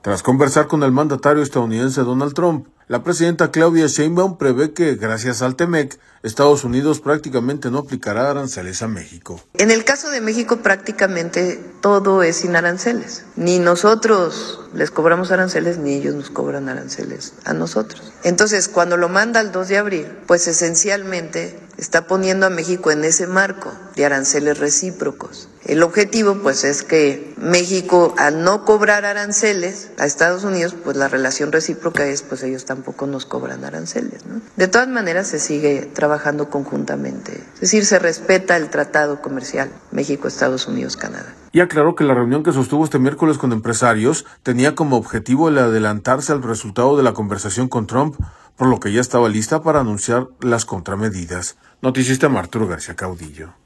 Tras conversar con el mandatario estadounidense Donald Trump, la presidenta Claudia Sheinbaum prevé que, gracias al TEMEC, Estados Unidos prácticamente no aplicará aranceles a México. En el caso de México, prácticamente todo es sin aranceles. Ni nosotros les cobramos aranceles, ni ellos nos cobran aranceles a nosotros. Entonces, cuando lo manda el 2 de abril, pues esencialmente está poniendo a México en ese marco de aranceles recíprocos. El objetivo, pues, es que México, al no cobrar aranceles a Estados Unidos, pues la relación recíproca es, pues ellos tampoco nos cobran aranceles, ¿no? De todas maneras, se sigue trabajando conjuntamente. Es decir, se respeta el tratado comercial México, Estados Unidos, Canadá. Y aclaró que la reunión que sostuvo este miércoles con empresarios tenía como objetivo el adelantarse al resultado de la conversación con Trump, por lo que ya estaba lista para anunciar las contramedidas. Noticista Arturo García Caudillo.